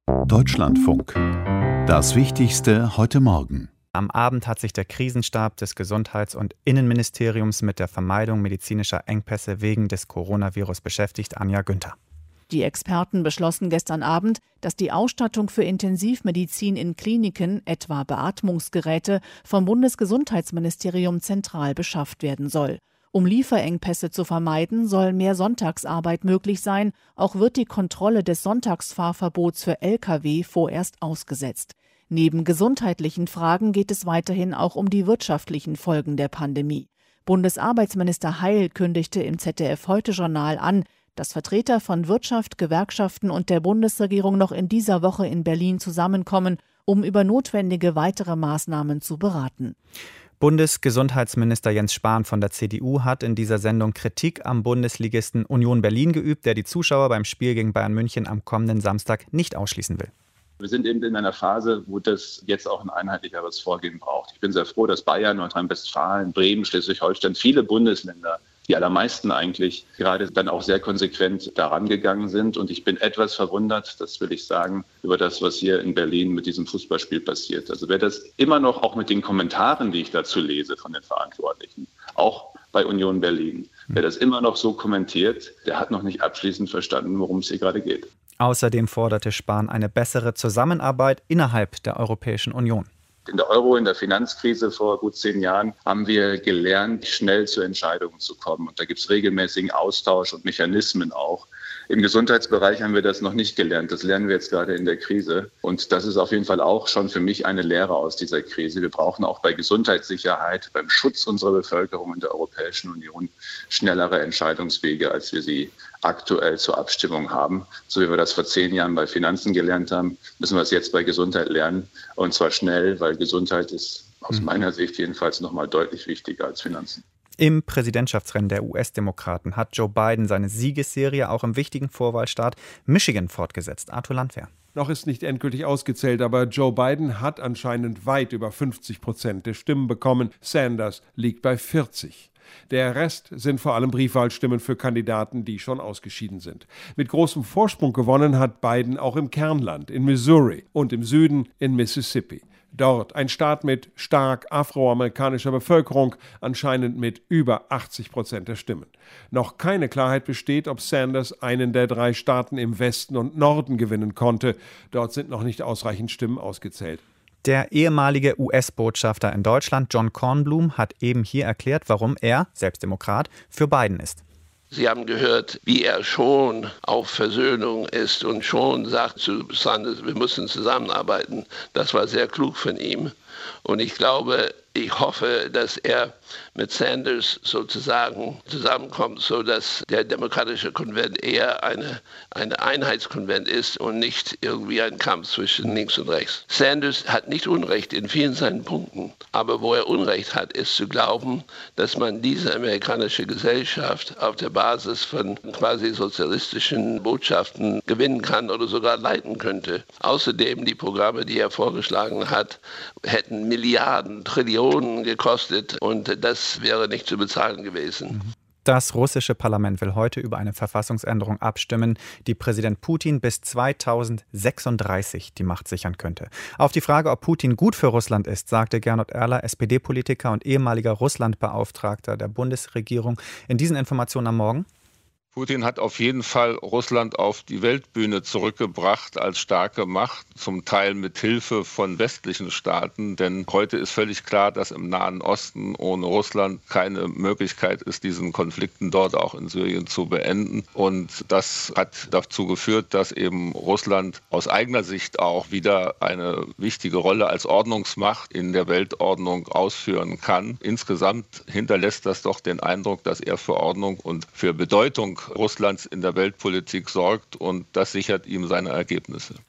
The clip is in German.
Deutschlandfunk. Das Wichtigste heute Morgen. Am Abend hat sich der Krisenstab des Gesundheits- und Innenministeriums mit der Vermeidung medizinischer Engpässe wegen des Coronavirus beschäftigt. Anja Günther. Die Experten beschlossen gestern Abend, dass die Ausstattung für Intensivmedizin in Kliniken, etwa Beatmungsgeräte, vom Bundesgesundheitsministerium zentral beschafft werden soll. Um Lieferengpässe zu vermeiden, soll mehr Sonntagsarbeit möglich sein. Auch wird die Kontrolle des Sonntagsfahrverbots für Lkw vorerst ausgesetzt. Neben gesundheitlichen Fragen geht es weiterhin auch um die wirtschaftlichen Folgen der Pandemie. Bundesarbeitsminister Heil kündigte im ZDF-Heute-Journal an, dass Vertreter von Wirtschaft, Gewerkschaften und der Bundesregierung noch in dieser Woche in Berlin zusammenkommen, um über notwendige weitere Maßnahmen zu beraten. Bundesgesundheitsminister Jens Spahn von der CDU hat in dieser Sendung Kritik am Bundesligisten Union Berlin geübt, der die Zuschauer beim Spiel gegen Bayern München am kommenden Samstag nicht ausschließen will. Wir sind eben in einer Phase, wo das jetzt auch ein einheitlicheres Vorgehen braucht. Ich bin sehr froh, dass Bayern, Nordrhein-Westfalen, Bremen, Schleswig-Holstein, viele Bundesländer, die allermeisten eigentlich, gerade dann auch sehr konsequent daran gegangen sind. Und ich bin etwas verwundert, das will ich sagen, über das, was hier in Berlin mit diesem Fußballspiel passiert. Also wer das immer noch, auch mit den Kommentaren, die ich dazu lese von den Verantwortlichen, auch bei Union Berlin, wer das immer noch so kommentiert, der hat noch nicht abschließend verstanden, worum es hier gerade geht. Außerdem forderte Spahn eine bessere Zusammenarbeit innerhalb der Europäischen Union. In der Finanzkrise vor gut 10 Jahren, haben wir gelernt, schnell zu Entscheidungen zu kommen. Und da gibt es regelmäßigen Austausch und Mechanismen auch. Im Gesundheitsbereich haben wir das noch nicht gelernt. Das lernen wir jetzt gerade in der Krise. Und das ist auf jeden Fall auch schon für mich eine Lehre aus dieser Krise. Wir brauchen auch bei Gesundheitssicherheit, beim Schutz unserer Bevölkerung in der Europäischen Union schnellere Entscheidungswege, als wir sie aktuell zur Abstimmung haben. So wie wir das vor 10 Jahren bei Finanzen gelernt haben, müssen wir es jetzt bei Gesundheit lernen. Und zwar schnell, weil Gesundheit ist aus meiner Sicht jedenfalls noch mal deutlich wichtiger als Finanzen. Im Präsidentschaftsrennen der US-Demokraten hat Joe Biden seine Siegesserie auch im wichtigen Vorwahlstaat Michigan fortgesetzt. Arthur Landwehr. Noch ist nicht endgültig ausgezählt, aber Joe Biden hat anscheinend weit über 50% der Stimmen bekommen. Sanders liegt bei 40%. Der Rest sind vor allem Briefwahlstimmen für Kandidaten, die schon ausgeschieden sind. Mit großem Vorsprung gewonnen hat Biden auch im Kernland, in Missouri und im Süden in Mississippi. Dort ein Staat mit stark afroamerikanischer Bevölkerung, anscheinend mit über 80% der Stimmen. Noch keine Klarheit besteht, ob Sanders einen der 3 Staaten im Westen und Norden gewinnen konnte. Dort sind noch nicht ausreichend Stimmen ausgezählt. Der ehemalige US-Botschafter in Deutschland, John Kornblum, hat eben hier erklärt, warum er, selbst Demokrat, für Biden ist. Sie haben gehört, wie er schon auf Versöhnung ist und schon sagt zu Sanders, wir müssen zusammenarbeiten. Das war sehr klug von ihm. Und ich hoffe, dass er mit Sanders sozusagen zusammenkommt, sodass der Demokratische Konvent eher eine Einheitskonvent ist und nicht irgendwie ein Kampf zwischen links und rechts. Sanders hat nicht Unrecht in vielen seinen Punkten, aber wo er Unrecht hat, ist zu glauben, dass man diese amerikanische Gesellschaft auf der Basis von quasi sozialistischen Botschaften gewinnen kann oder sogar leiten könnte. Außerdem die Programme, die er vorgeschlagen hat, hätten Milliarden, Trillionen gekostet und das wäre nicht zu bezahlen gewesen. Das russische Parlament will heute über eine Verfassungsänderung abstimmen, die Präsident Putin bis 2036 die Macht sichern könnte. Auf die Frage, ob Putin gut für Russland ist, sagte Gernot Erler, SPD-Politiker und ehemaliger Russlandbeauftragter der Bundesregierung, in diesen Informationen am Morgen. Putin hat auf jeden Fall Russland auf die Weltbühne zurückgebracht als starke Macht, zum Teil mit Hilfe von westlichen Staaten. Denn heute ist völlig klar, dass im Nahen Osten ohne Russland keine Möglichkeit ist, diesen Konflikten dort auch in Syrien zu beenden. Und das hat dazu geführt, dass eben Russland aus eigener Sicht auch wieder eine wichtige Rolle als Ordnungsmacht in der Weltordnung ausführen kann. Insgesamt hinterlässt das doch den Eindruck, dass er für Ordnung und für Bedeutung Russlands in der Weltpolitik sorgt und das sichert ihm seine Ergebnisse.